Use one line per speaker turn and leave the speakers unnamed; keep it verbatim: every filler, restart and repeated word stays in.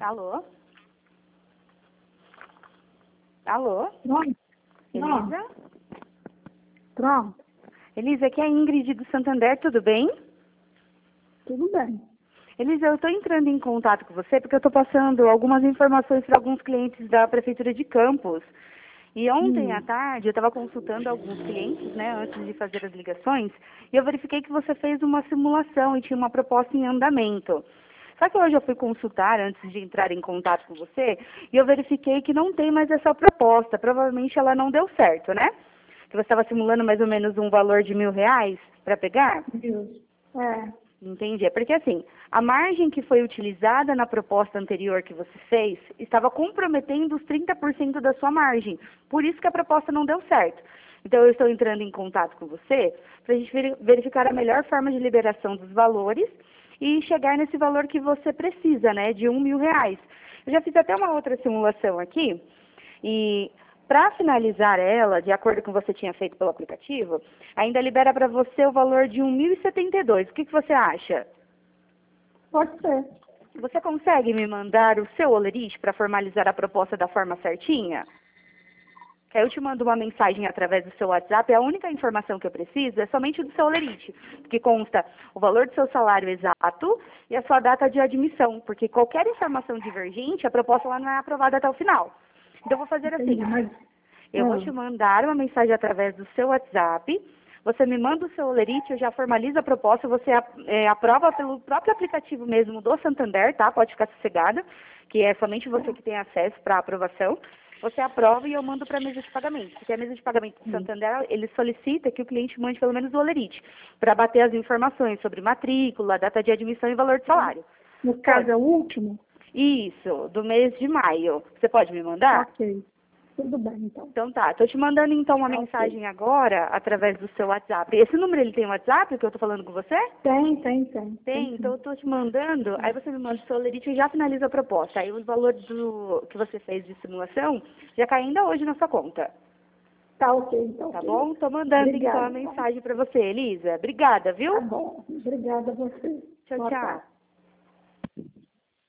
Alô? Alô?
Pronto.
Elisa?
Pronto.
Elisa, aqui é a Ingrid do Santander, tudo bem?
Tudo bem.
Elisa, eu estou entrando em contato com você porque eu estou passando algumas informações para alguns clientes da Prefeitura de Campos. E ontem
Hum.
à tarde eu estava consultando alguns clientes, né, antes de fazer as ligações, e eu verifiquei que você fez uma simulação e tinha uma proposta em andamento. Só que hoje eu fui consultar antes de entrar em contato com você e eu verifiquei que não tem mais essa proposta. Provavelmente ela não deu certo, né? Que você estava simulando mais ou menos um valor de mil reais para pegar?
Deus. É.
Entendi. É porque assim, a margem que foi utilizada na proposta anterior que você fez estava comprometendo os trinta por cento da sua margem. Por isso que a proposta não deu certo. Então eu estou entrando em contato com você para a gente veri- verificar a melhor forma de liberação dos valores e chegar nesse valor que você precisa, né, de um mil reais. Eu já fiz até uma outra simulação aqui e para finalizar ela, de acordo com o que você tinha feito pelo aplicativo, ainda libera para você o valor de mil e setenta e dois. O que, que você acha?
Pode ser.
Você consegue me mandar o seu olerite para formalizar a proposta da forma certinha? Que aí eu te mando uma mensagem através do seu WhatsApp. A única informação que eu preciso é somente do seu olerite, que consta o valor do seu salário exato e a sua data de admissão, porque qualquer informação divergente, a proposta lá não é aprovada até o final. Então, eu vou fazer assim.
Entendi, mas...
Eu vou
Ah,
te mandar uma mensagem através do seu WhatsApp. Você me manda o seu olerite, eu já formalizo a proposta, você é, aprova pelo próprio aplicativo mesmo do Santander, tá? Pode ficar sossegada, que é somente você que tem acesso para a aprovação. Você aprova e eu mando para a mesa de pagamento. Porque a mesa de pagamento do
hum.
Santander, ele solicita que o cliente mande pelo menos o olerite, para bater as informações sobre matrícula, data de admissão e valor de salário.
No caso é o último?
Isso, do mês de maio. Você pode me mandar?
Ok. Tudo bem, então.
Então tá, tô te mandando então uma
Ok.
mensagem agora através do seu WhatsApp. Esse número ele tem WhatsApp que eu tô falando com você?
Tem, tem, tem.
Tem, então
sim.
eu tô te mandando, aí você me manda o seu olerite e já finaliza a proposta. Aí o valor do que você fez de simulação já cai ainda hoje na sua conta.
Tá ok, então.
Tá
Ok.
bom? Tô mandando então
Obrigada,
a
então.
mensagem pra você, Elisa. Obrigada,
Tá
viu?
bom. Obrigada a você.
Tchau,
Boa
tchau.
tarde.